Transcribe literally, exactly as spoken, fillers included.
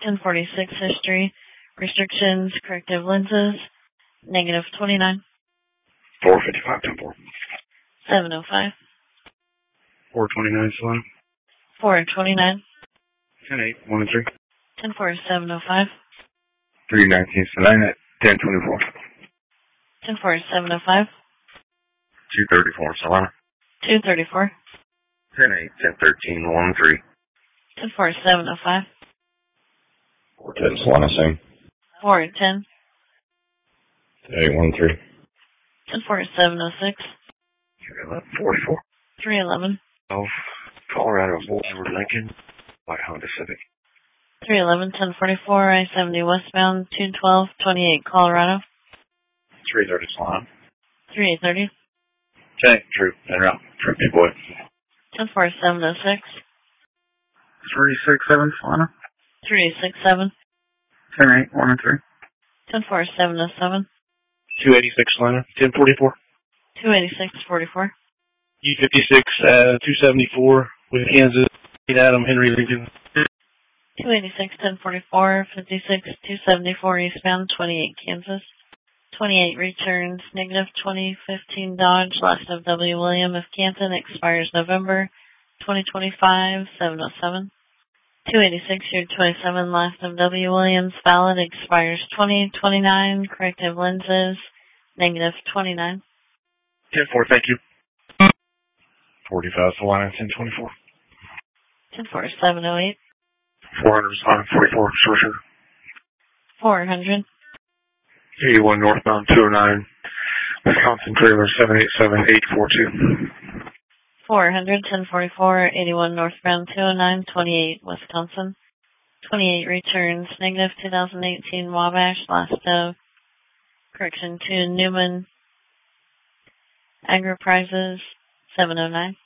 ten forty-six history. Restrictions, corrective lenses, negative twenty-nine. four fifty-five, ten four. seven oh five. four twenty-nine, Solana. four twenty-nine. ten eight, one three. ten four, seven oh five. three nineteen, Solana. ten twenty-four. ten four, seven oh five. two thirty-four, Solana. two thirty-four. ten eight, ten thirteen, one three. ten four, seven oh five. four ten, Solana, same. four ten. ten eight, one three. ten four, seven oh six. eleven forty-four. three eleven. twelve, Colorado, Boulder, Lincoln, by Honda Civic. three eleven, ten forty-four, I seventy westbound, two twelve, twenty-eight, Colorado. three thirty, Solana. three thirty. ten, True, en route, True, big boy. ten four, seven oh six. three six seven, Solana. three six seven. ten eight, one three. ten four, seven oh seven. two eighty-six, Solana. ten forty-four. two eighty-six, forty-four. U fifty-six, uh, two seventy-four with Kansas, Adam, Henry, Lincoln. two eighty-six, ten forty-four, fifty-six, two seventy-four eastbound, twenty-eight, Kansas. twenty-eight returns, negative twenty fifteen Dodge, last of W. William of Canton, expires November twenty twenty-five, seven oh seven. two eighty-six, year twenty-seven, last of W. Williams, valid, expires twenty twenty-nine, corrective lenses, negative twenty-nine. ten four, thank you. forty-five, Solana, ten twenty-four. ten four, seven oh eight. four hundred, Solana, forty-four, sure, sure. four hundred. eighty-one northbound, two oh nine, Wisconsin trailer, seven eight seven, eight four two. four hundred, ten forty-four, eighty-one northbound, two oh nine, twenty-eight, Wisconsin. twenty-eight returns, negative two thousand eighteen Wabash, last of, correction, to Newman Agri-Prizes, seven oh nine.